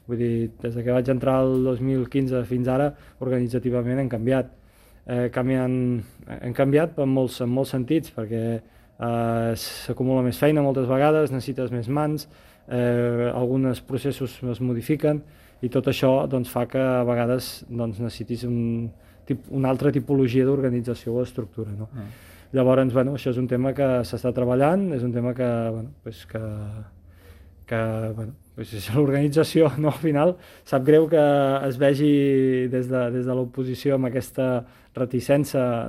Vull dir, des que vaig entrar el 2015 fins ara, organitzativament hem canviat. Hem canviat en molts sentits, perquè s'acumula més feina moltes vegades, necessites més mans, alguns processos es modifiquen i tot això doncs, fa que a vegades doncs, necessitis una altra tipologia d'organització o estructura. No? Llavors, bueno, això és un tema que s'està treballant, és un tema que, bueno, pues l'organització no, al final sap greu que es vegi des de l'oposició amb aquesta reticència